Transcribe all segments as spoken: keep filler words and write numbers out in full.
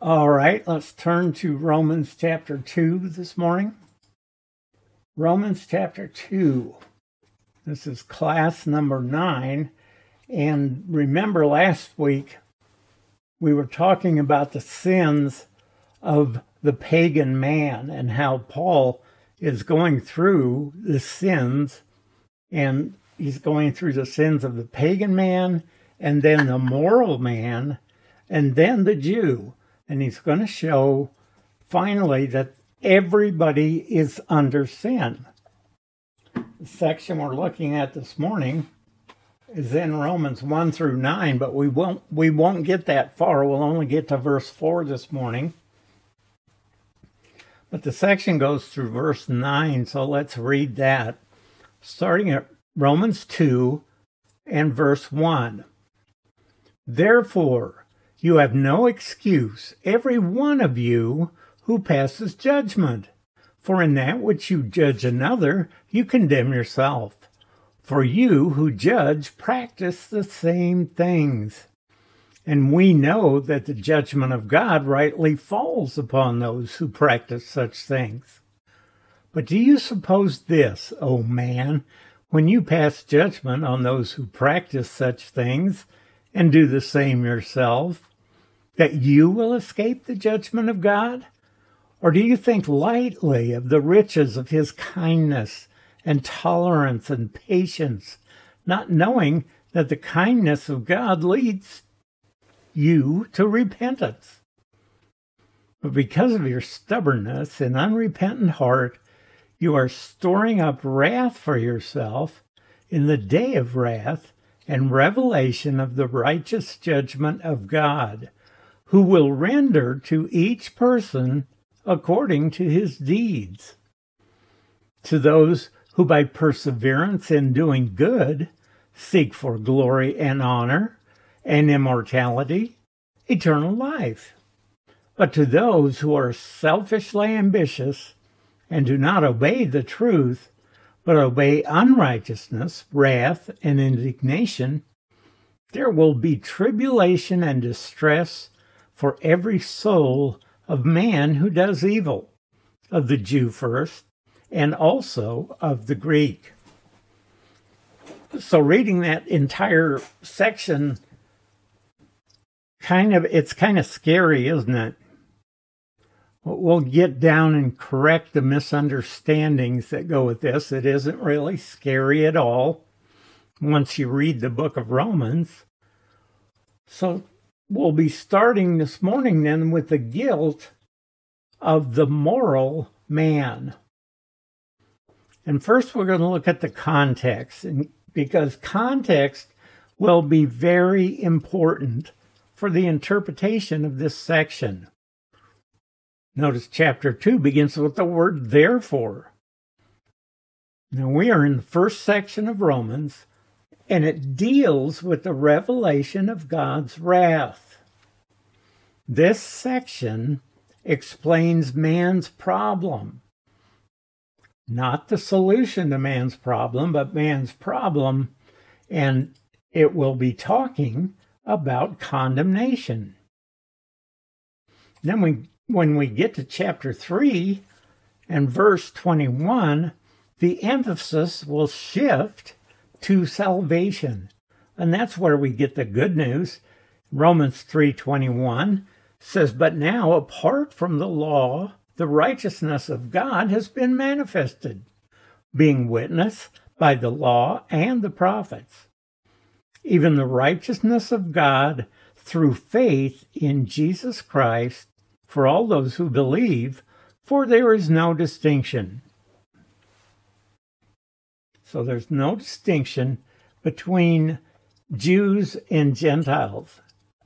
All right, let's turn to Romans chapter two this morning. Romans chapter two. This is class number nine. And remember last week, we were talking about the sins of the pagan man and how Paul is going through the sins, and he's going through the sins of the pagan man and then the moral man and then the Jew. And he's going to show finally that everybody is under sin. The section we're looking at this morning is in Romans one through nine, but we won't we won't get that far. We'll only get to verse four this morning. But the section goes through verse nine, so let's read that. Starting at Romans two and verse one. Therefore, you have no excuse, every one of you who passes judgment. For in that which you judge another, you condemn yourself. For you who judge practice the same things. And we know that the judgment of God rightly falls upon those who practice such things. But do you suppose this, O man, when you pass judgment on those who practice such things and do the same yourself, that you will escape the judgment of God? Or do you think lightly of the riches of his kindness and tolerance and patience, not knowing that the kindness of God leads you to repentance? But because of your stubbornness and unrepentant heart, you are storing up wrath for yourself in the day of wrath and revelation of the righteous judgment of God, who will render to each person according to his deeds. To those who by perseverance in doing good seek for glory and honor and immortality, eternal life. But to those who are selfishly ambitious and do not obey the truth, but obey unrighteousness, wrath, and indignation, there will be tribulation and distress for every soul of man who does evil, of the Jew first, and also of the Greek. So reading that entire section, kind of, it's kind of scary, isn't it? We'll get down and correct the misunderstandings that go with this. It isn't really scary at all once you read the book of Romans. So we'll be starting this morning then with the guilt of the moral man. And first we're going to look at the context, and because context will be very important for the interpretation of this section. Notice chapter two begins with the word therefore. Now we are in the first section of Romans, and it deals with the revelation of God's wrath. This section explains man's problem. Not the solution to man's problem, but man's problem, and it will be talking about condemnation. Then we, when we get to chapter three and verse twenty-one, the emphasis will shift to salvation. And that's where we get the good news. Romans three twenty-one says, "But now, apart from the law, the righteousness of God has been manifested, being witnessed by the law and the prophets, even the righteousness of God through faith in Jesus Christ for all those who believe, for there is no distinction." So there's no distinction between Jews and Gentiles.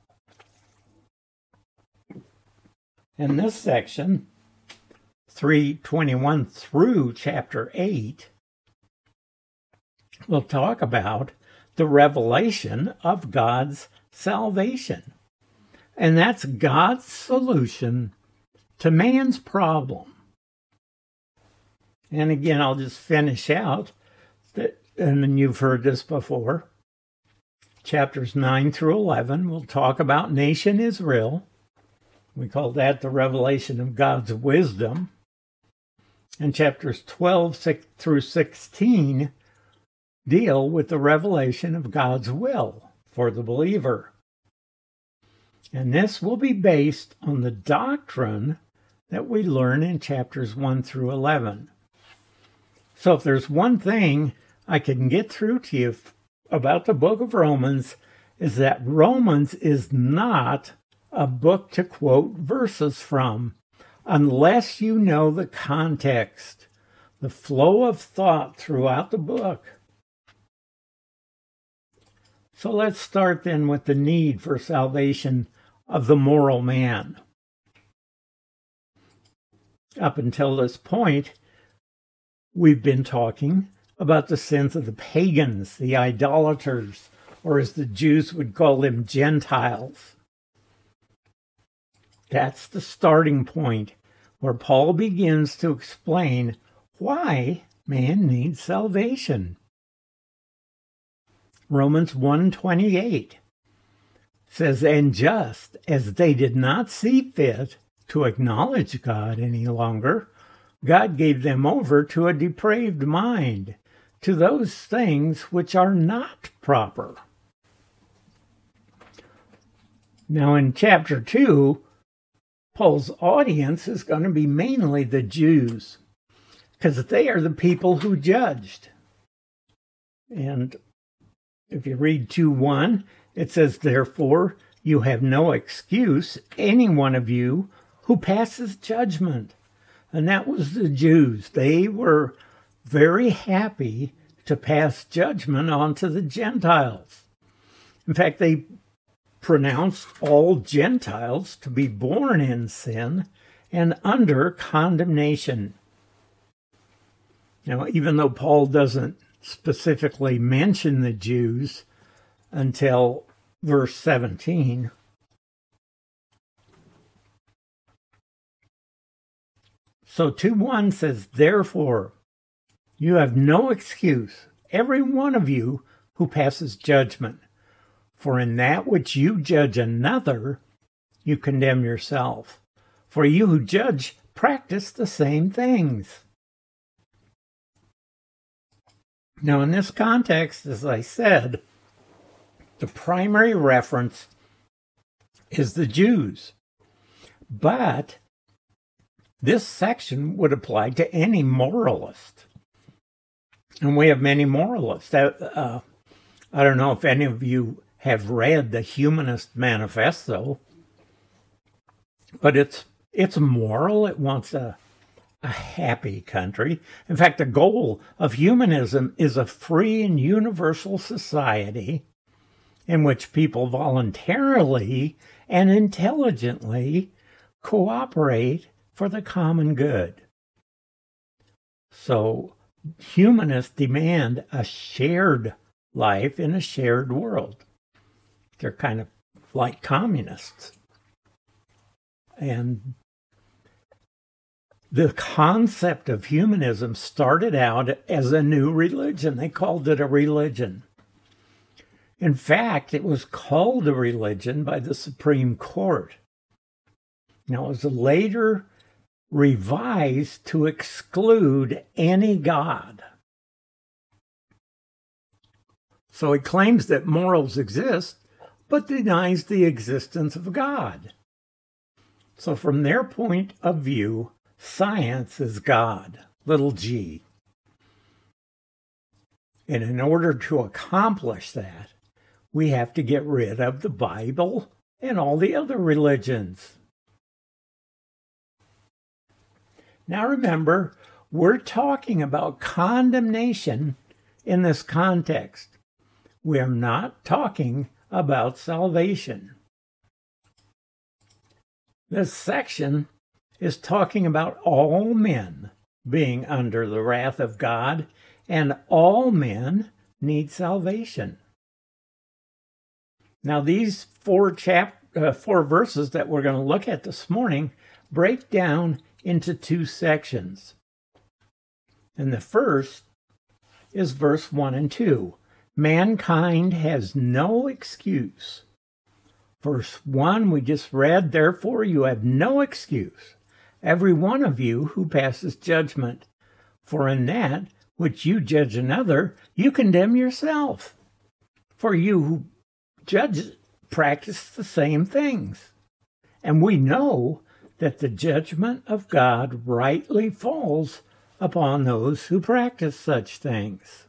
In this section, three twenty-one through chapter eight, we'll talk about the revelation of God's salvation. And that's God's solution to man's problem. And again, I'll just finish out that, and then you've heard this before. Chapters nine through eleven will talk about nation Israel. We call that the revelation of God's wisdom. And chapters twelve through sixteen deal with the revelation of God's will for the believer. And this will be based on the doctrine that we learn in chapters one through eleven. So if there's one thing I can get through to you about the book of Romans, is that Romans is not a book to quote verses from, unless you know the context, the flow of thought throughout the book. So let's start then with the need for salvation of the moral man. Up until this point, we've been talking about the sins of the pagans, the idolaters, or as the Jews would call them, Gentiles. That's the starting point where Paul begins to explain why man needs salvation. Romans one twenty-eight says, "And just as they did not see fit to acknowledge God any longer, God gave them over to a depraved mind, to those things which are not proper." Now in chapter two, Paul's audience is going to be mainly the Jews, because they are the people who judged. And if you read two one, it says, "Therefore you have no excuse, any one of you, who passes judgment." And that was the Jews. They were very happy to pass judgment on to the Gentiles. In fact, they pronounced all Gentiles to be born in sin and under condemnation. Now, even though Paul doesn't specifically mention the Jews until verse seventeen, so two one says, "Therefore, you have no excuse, every one of you who passes judgment. For in that which you judge another, you condemn yourself. For you who judge practice the same things." Now, in this context, as I said, the primary reference is the Jews. But this section would apply to any moralist. And we have many moralists. Uh, I don't know if any of you have read the Humanist Manifesto, but it's it's moral. It wants a, a happy country. In fact, the goal of humanism is a free and universal society in which people voluntarily and intelligently cooperate for the common good. So humanists demand a shared life in a shared world. They're kind of like communists. And the concept of humanism started out as a new religion. They called it a religion. In fact, it was called a religion by the Supreme Court. Now, it was later revised to exclude any God. So it claims that morals exist, but denies the existence of God. So from their point of view, science is God, little g. And in order to accomplish that, we have to get rid of the Bible and all the other religions. Now remember, we're talking about condemnation in this context. We're not talking about salvation. This section is talking about all men being under the wrath of God, and all men need salvation. Now, these four chap uh, four verses that we're going to look at this morning break down into two sections. And the first is verse one and two. Mankind has no excuse, Verse one we just read, therefore you have no excuse, every one of you who passes judgment. For in that which you judge another, you condemn yourself. For you who judge practice the same things. And we know that the judgment of God rightly falls upon those who practice such things.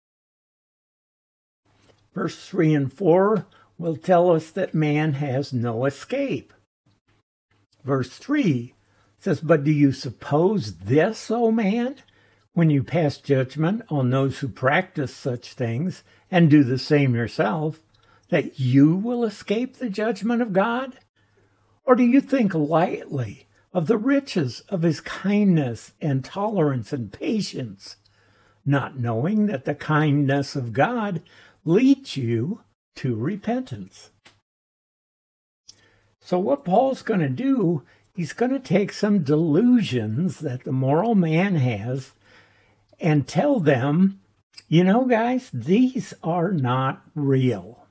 Verse three and four will tell us that man has no escape. Verse three says, but do you suppose this, O man, when you pass judgment on those who practice such things and do the same yourself, that you will escape the judgment of God? Or do you think lightly of the riches of his kindness and tolerance and patience, not knowing that the kindness of God leads you to repentance? So what Paul's going to do, he's going to take some delusions that the moral man has and tell them, you know, guys, these are not real.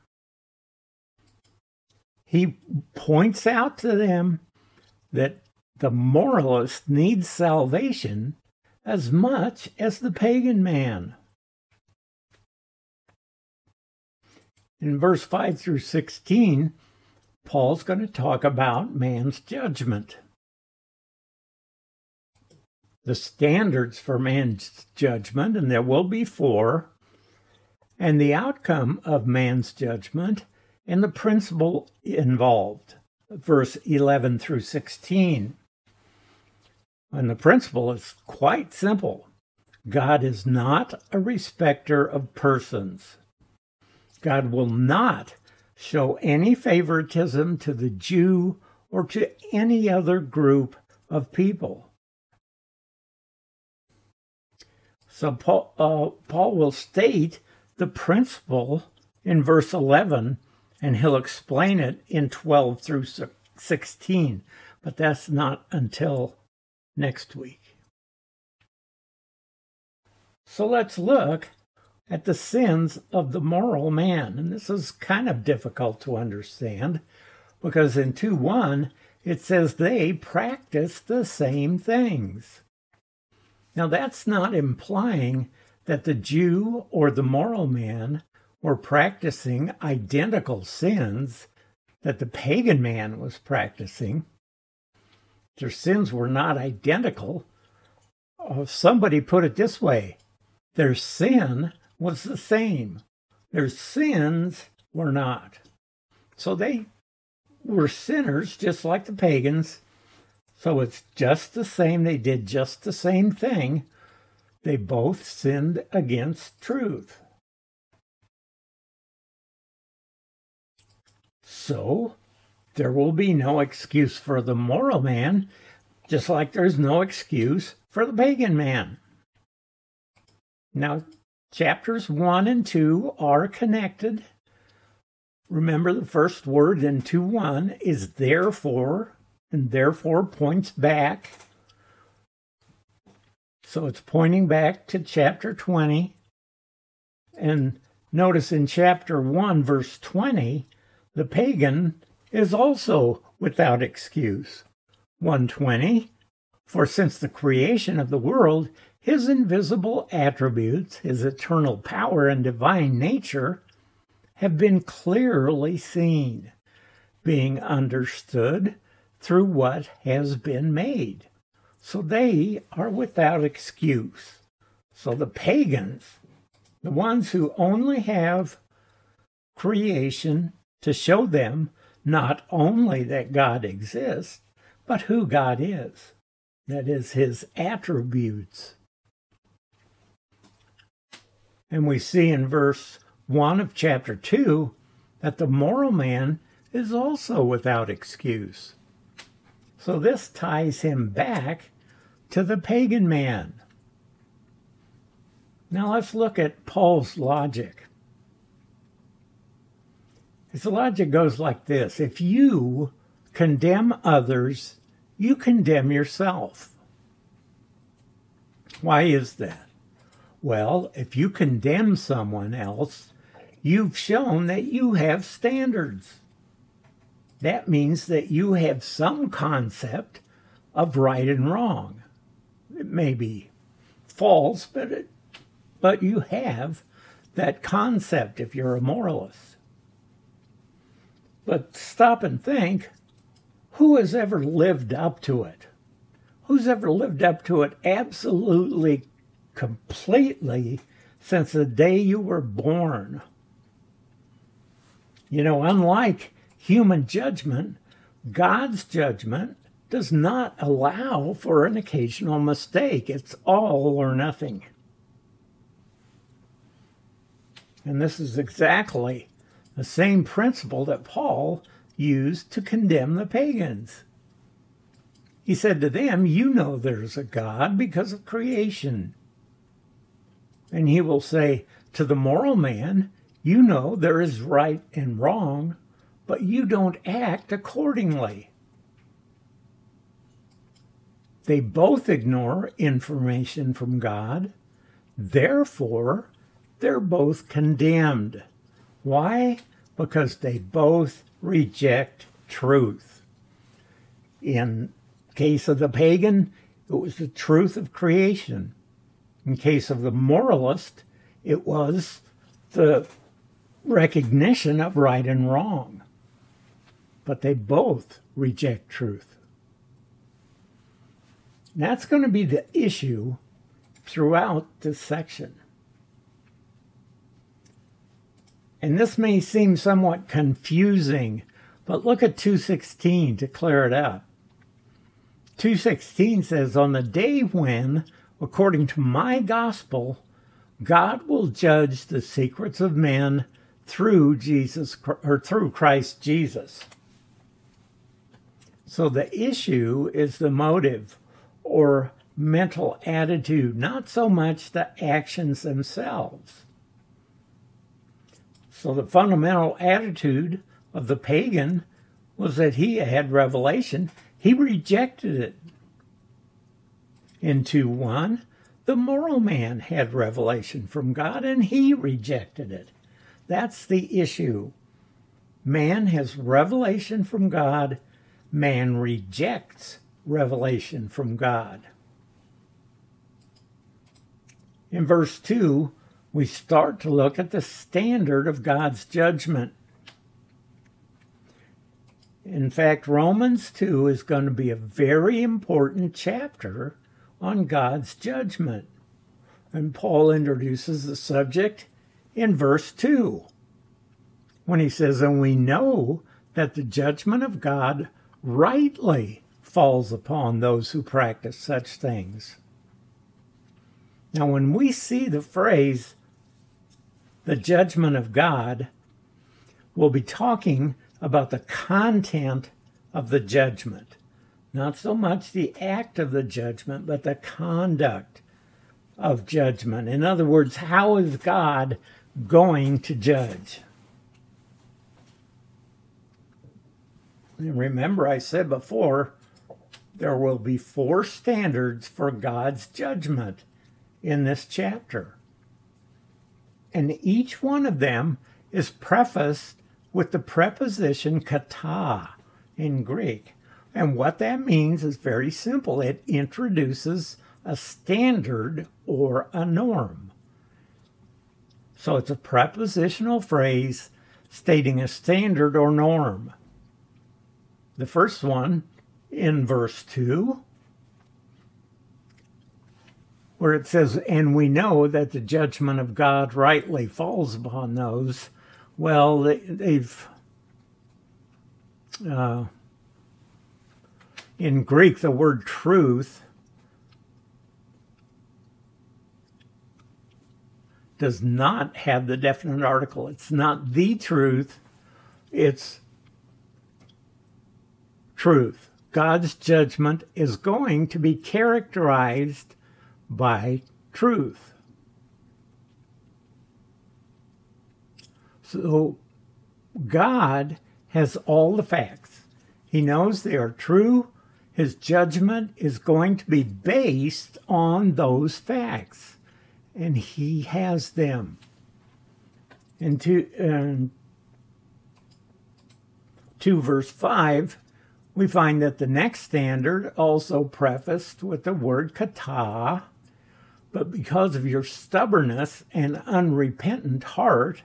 He points out to them that the moralist needs salvation as much as the pagan man. In verse five through sixteen, Paul's going to talk about man's judgment. The standards for man's judgment, and there will be four, and the outcome of man's judgment, and the principle involved, verse eleven through sixteen. And the principle is quite simple. God is not a respecter of persons. God will not show any favoritism to the Jew or to any other group of people. So Paul, uh, Paul will state the principle in verse eleven, and he'll explain it in twelve through sixteen, but that's not until next week. So let's look at the sins of the moral man. And this is kind of difficult to understand because in two one it says they practice the same things. Now that's not implying that the Jew or the moral man were practicing identical sins that the pagan man was practicing. Their sins were not identical. Oh, somebody put it this way: their sin was the same. Their sins were not. So they were sinners just like the pagans. So it's just the same. They did just the same thing. They both sinned against truth. So there will be no excuse for the moral man, just like there's no excuse for the pagan man. Now, chapters one and two are connected. Remember, the first word in two one is therefore, and therefore points back. So it's pointing back to chapter twenty. And notice in chapter one, verse twenty, the pagan is also without excuse. one twenty, for since the creation of the world, his invisible attributes, his eternal power and divine nature, have been clearly seen, being understood through what has been made. So they are without excuse. So the pagans, the ones who only have creation to show them not only that God exists, but who God is. That is, his attributes. And we see in verse one of chapter two that the moral man is also without excuse. So this ties him back to the pagan man. Now let's look at Paul's logic. His logic goes like this: if you condemn others, you condemn yourself. Why is that? Well, if you condemn someone else, you've shown that you have standards. that means that you have some concept of right and wrong. It may be false, but it, but you have that concept if you're a moralist. But stop and think, who has ever lived up to it? Who's ever lived up to it absolutely, completely since the day you were born? You know, unlike human judgment, God's judgment does not allow for an occasional mistake. It's all or nothing. And this is exactly the same principle that Paul used to condemn the pagans. He said to them, you know there's a God because of creation. And he will say to the moral man, you know there is right and wrong, but you don't act accordingly. They both ignore information from God. Therefore, they're both condemned. Why? Because they both reject truth. In case of the pagan, it was the truth of creation. In case of the moralist, it was the recognition of right and wrong. But they both reject truth. And that's going to be the issue throughout this section. And this may seem somewhat confusing, but look at two sixteen to clear it up. two sixteen says, on the day when, according to my gospel, God will judge the secrets of men through Jesus or through Christ Jesus. So the issue is the motive or mental attitude, not so much the actions themselves. So the fundamental attitude of the pagan was that he had revelation. He rejected it. In two one, the moral man had revelation from God and he rejected it. That's the issue. Man has revelation from God. Man rejects revelation from God. In verse two, we start to look at the standard of God's judgment. In fact, Romans two is going to be a very important chapter on God's judgment. And Paul introduces the subject in verse two, when he says, and we know that the judgment of God rightly falls upon those who practice such things. Now, when we see the phrase, the judgment of God, we'll be talking about the content of the judgment. Not so much the act of the judgment, but the conduct of judgment. In other words, how is God going to judge? And remember, I said before, there will be four standards for God's judgment in this chapter. And each one of them is prefaced with the preposition kata in Greek. And what that means is very simple. It introduces a standard or a norm. So it's a prepositional phrase stating a standard or norm. The first one in verse two, where it says, and we know that the judgment of God rightly falls upon those. Well, they, they've, uh, in Greek, the word truth does not have the definite article. It's not the truth, it's truth. God's judgment is going to be characterized by truth. So God has all the facts. He knows they are true. His judgment is going to be based on those facts. And he has them. And to, and two, verse five, we find that the next standard also prefaced with the word kata, but because of your stubbornness and unrepentant heart.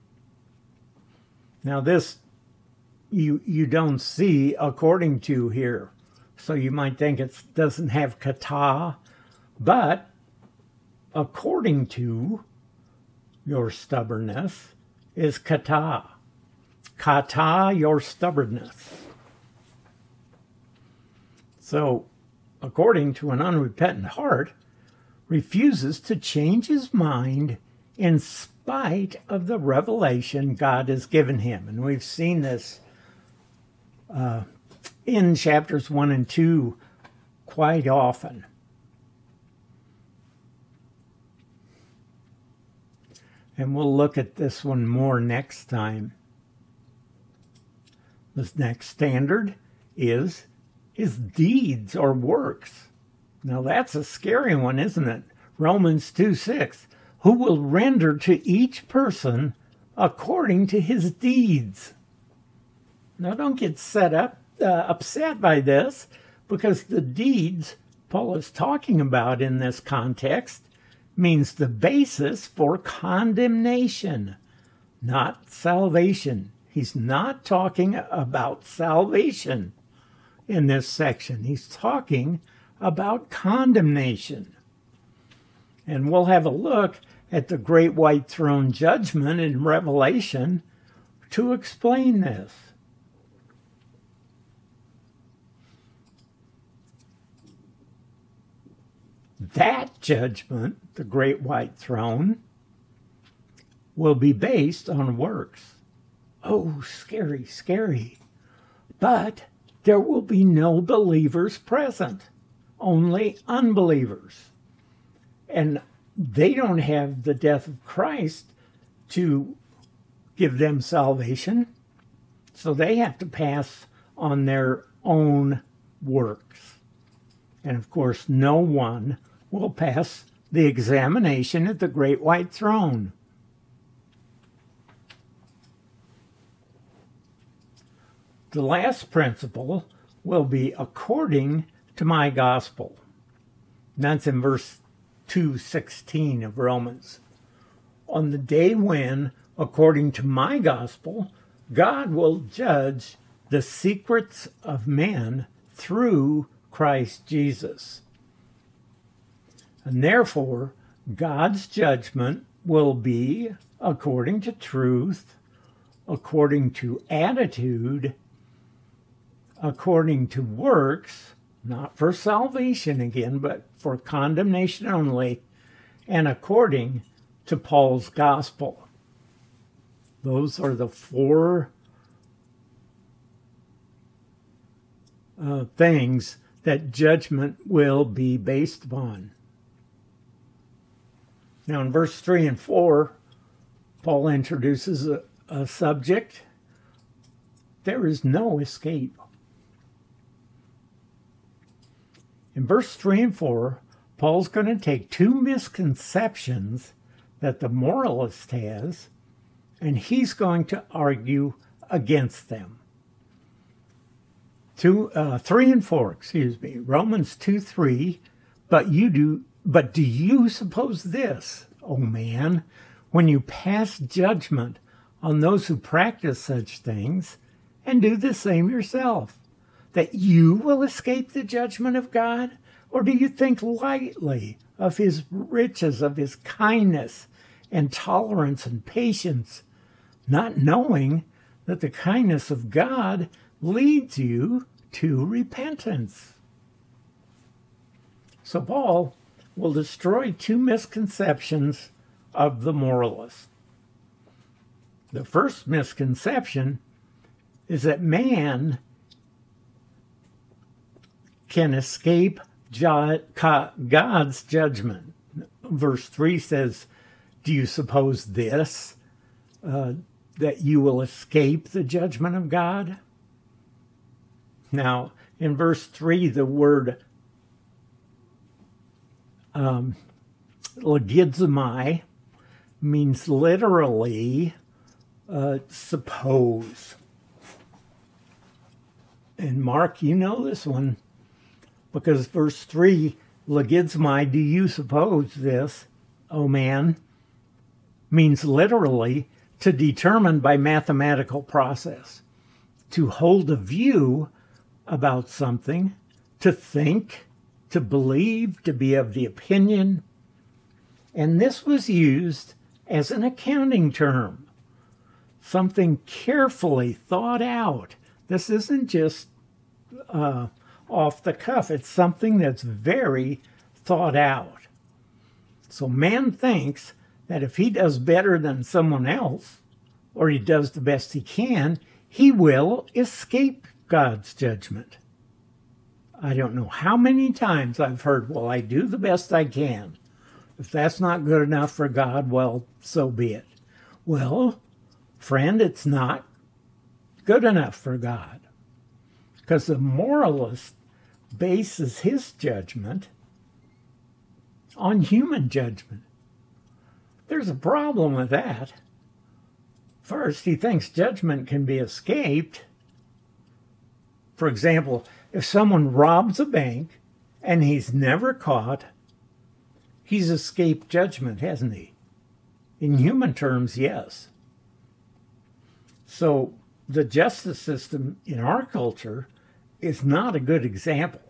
Now this you you don't see according to here, so you might think it doesn't have kata, but according to your stubbornness is kata. Kata, your stubbornness. So, according to an unrepentant heart, refuses to change his mind in spite of the revelation God has given him. And we've seen this uh, in chapters one and two quite often. And we'll look at this one more next time. This next standard is his deeds or works. Now that's a scary one, isn't it? Romans two six. Who will render to each person according to his deeds. Now don't get set up, uh, upset by this, because the deeds Paul is talking about in this context means the basis for condemnation, not salvation. He's not talking about salvation in this section. He's talking about condemnation. And we'll have a look at the great white throne judgment in Revelation to explain this. That judgment, the great white throne, will be based on works. Oh, scary, scary. But there will be no believers present, only unbelievers. And they don't have the death of Christ to give them salvation, so they have to pass on their own works. And of course, no one will pass the examination at the great white throne. The last principle will be according to my gospel. That's in verse two sixteen of Romans. On the day when, according to my gospel, God will judge the secrets of men through Christ Jesus. And therefore, God's judgment will be according to truth, according to attitude, according to works, not for salvation again, but for condemnation only, and according to Paul's gospel. Those are the four uh, things that judgment will be based upon. Now in verse three and four, Paul introduces a, a subject. There is no escape. In verse three and four, Paul's going to take two misconceptions that the moralist has, and he's going to argue against them. Two, uh, three and four, excuse me. Romans two three. But you do. But do you suppose this, O man, when you pass judgment on those who practice such things, and do the same yourself, that you will escape the judgment of God? Or do you think lightly of his riches, of his kindness and tolerance and patience, not knowing that the kindness of God leads you to repentance? So Paul will destroy two misconceptions of the moralist. The first misconception is that man can escape God's judgment. Verse three says, do you suppose this, uh, that you will escape the judgment of God? Now, in verse three, the word um, logizomai means literally uh, suppose. And Mark, you know this one, because verse three, logizomai, do you suppose this, O man, means literally to determine by mathematical process, to hold a view about something, to think, to believe, to be of the opinion. And this was used as an accounting term, something carefully thought out. This isn't just uh, off the cuff. It's something that's very thought out. So man thinks that if he does better than someone else, or he does the best he can, he will escape God's judgment. I don't know how many times I've heard, well, I do the best I can. If that's not good enough for God, well, so be it. Well, friend, it's not good enough for God. Because the moralist bases his judgment on human judgment. There's a problem with that. First, he thinks judgment can be escaped. For example, if someone robs a bank and he's never caught, he's escaped judgment, hasn't he? In human terms, yes. So the justice system in our culture is not a good example.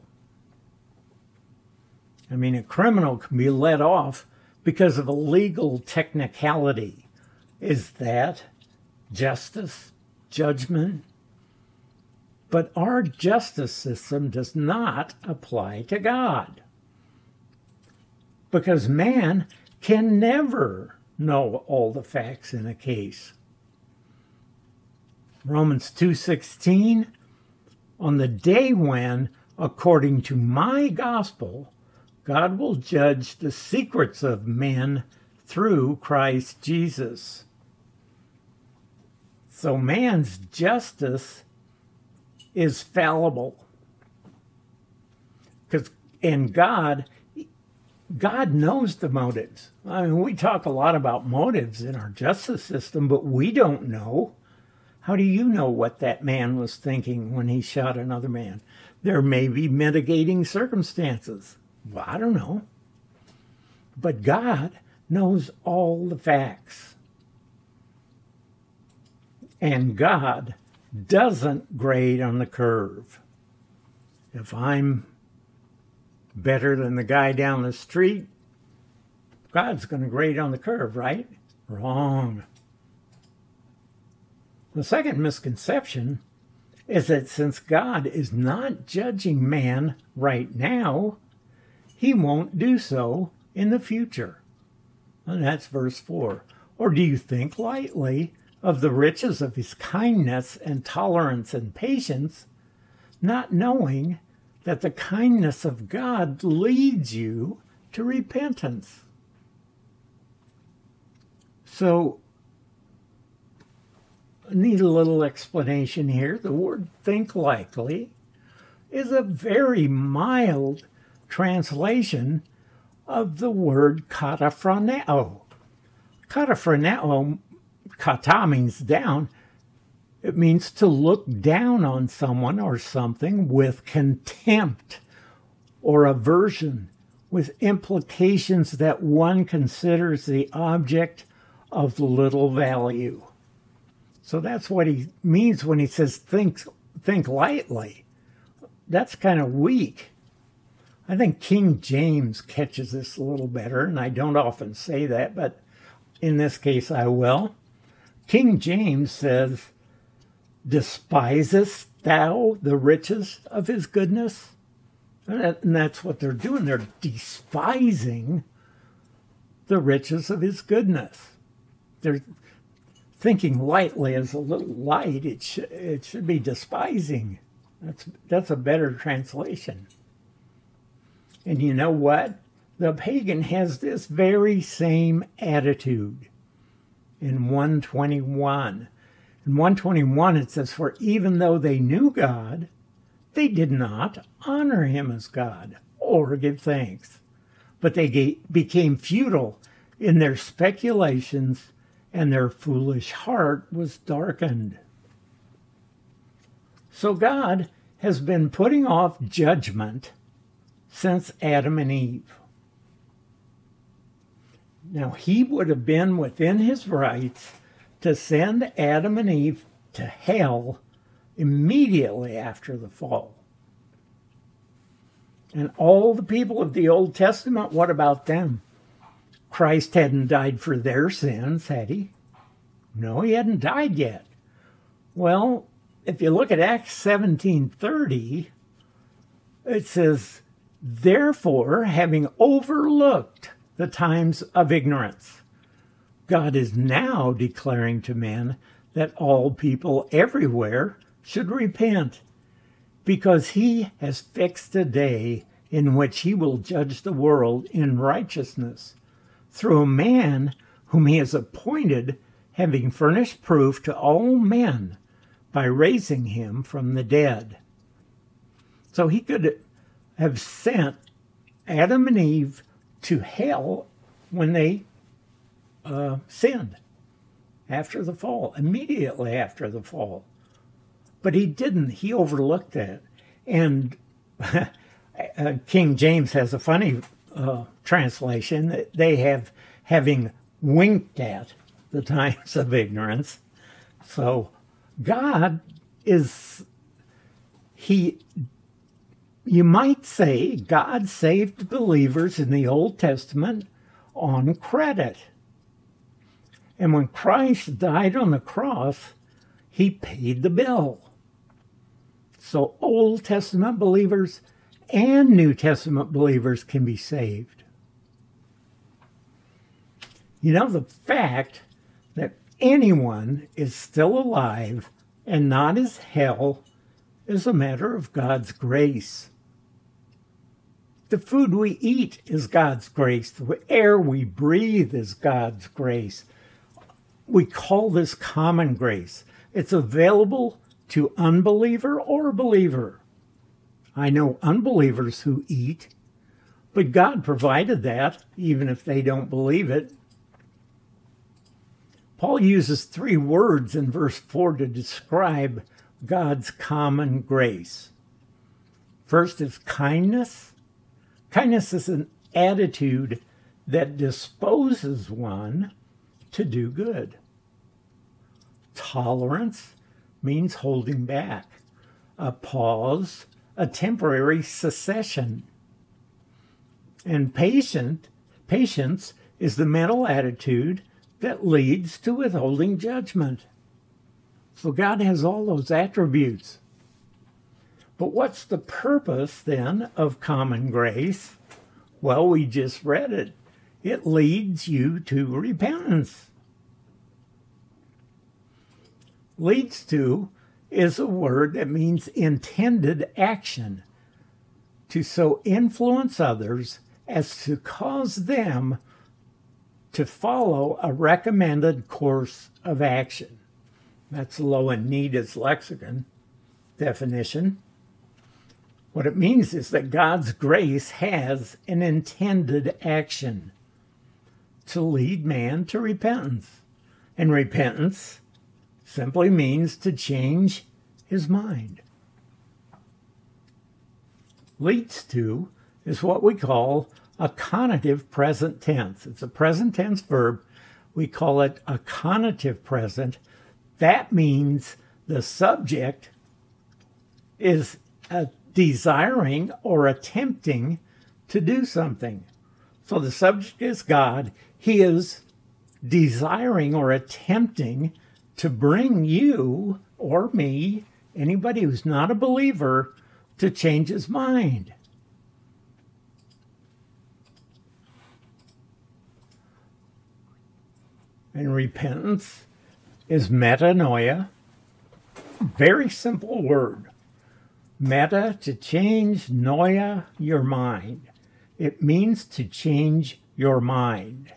I mean, a criminal can be let off because of a legal technicality. Is that justice, judgment? But our justice system does not apply to God, because man can never know all the facts in a case. Romans two sixteen, on the day when, according to my gospel, God will judge the secrets of men through Christ Jesus. So man's justice is fallible. Because and God, God knows the motives. I mean, we talk a lot about motives in our justice system, but we don't know. How do you know what that man was thinking when he shot another man? There may be mitigating circumstances. Well, I don't know. But God knows all the facts. And God doesn't grade on the curve. If I'm better than the guy down the street, God's going to grade on the curve, right? Wrong. The second misconception is that since God is not judging man right now, he won't do so in the future. And that's verse four. Or do you think lightly of the riches of his kindness and tolerance and patience, not knowing that the kindness of God leads you to repentance? So, I need a little explanation here. The word think likely is a very mild translation of the word kataphroneo. Kataphroneo, kata means down. It means to look down on someone or something with contempt or aversion, with implications that one considers the object of little value. So that's what he means when he says think, think lightly. That's kind of weak. I think King James catches this a little better, and I don't often say that, but in this case I will. King James says, despisest thou the riches of his goodness? And that's what they're doing. They're despising the riches of his goodness. They're thinking lightly is a little light. It, sh- it should be despising. That's, that's a better translation. And you know what? The pagan has this very same attitude in one twenty-one. In one twenty-one, it says, for even though they knew God, they did not honor him as God or give thanks. But they ga- became futile in their speculations, and their foolish heart was darkened. So God has been putting off judgment since Adam and Eve. Now, he would have been within his rights to send Adam and Eve to hell immediately after the fall. And all the people of the Old Testament, what about them? Christ hadn't died for their sins, had he? No, he hadn't died yet. Well, if you look at Acts seventeen thirty, it says, therefore, having overlooked the times of ignorance, God is now declaring to men that all people everywhere should repent, because he has fixed a day in which he will judge the world in righteousness through a man whom he has appointed, having furnished proof to all men by raising him from the dead. So he could have sent Adam and Eve to hell when they uh, sinned after the fall, immediately after the fall. But he didn't. He overlooked that. And uh, King James has a funny uh, translation that they have, having winked at the times of ignorance. So God is, he, you might say, God saved believers in the Old Testament on credit. And when Christ died on the cross, he paid the bill. So Old Testament believers and New Testament believers can be saved. You know, the fact that anyone is still alive and not as hell is a matter of God's grace. The food we eat is God's grace. The air we breathe is God's grace. We call this common grace. It's available to unbeliever or believer. I know unbelievers who eat, but God provided that, even if they don't believe it. Paul uses three words in verse four to describe God's common grace. First is kindness. Kindness is an attitude that disposes one to do good. Tolerance means holding back. A pause, a temporary cessation. And patient, patience is the mental attitude that leads to withholding judgment. So God has all those attributes. But what's the purpose then of common grace? Well, we just read it. It leads you to repentance. Leads to is a word that means intended action, to so influence others as to cause them to follow a recommended course of action. That's Low and Neda's lexicon definition. What it means is that God's grace has an intended action to lead man to repentance. And repentance simply means to change his mind. Leads to is what we call a conative present tense. It's a present tense verb. We call it a conative present. That means the subject is uh, desiring or attempting to do something. So the subject is God. He is desiring or attempting to bring you or me, anybody who's not a believer, to change his mind. And repentance is metanoia. Very simple word. Meta, to change, noia, your mind. It means to change your mind.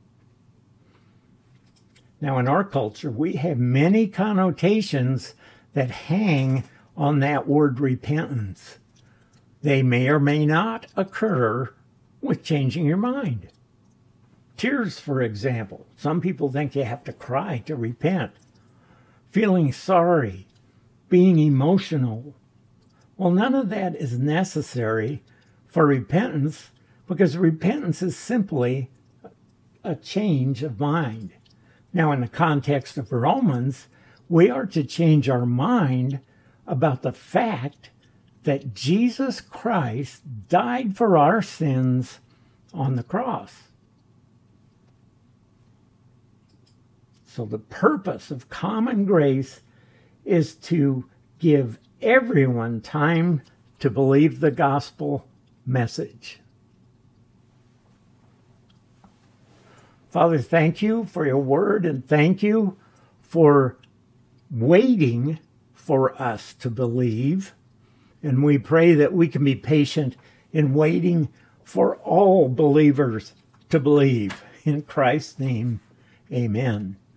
Now, in our culture, we have many connotations that hang on that word repentance. They may or may not occur with changing your mind. Tears, for example. Some people think you have to cry to repent. Feeling sorry, being emotional, Well, none of that is necessary for repentance, because repentance is simply a change of mind. Now, in the context of Romans, we are to change our mind about the fact that Jesus Christ died for our sins on the cross. So the purpose of common grace is to give everyone time to believe the gospel message. Father, thank you for your word, and thank you for waiting for us to believe. And we pray that we can be patient in waiting for all believers to believe. In Christ's name, amen.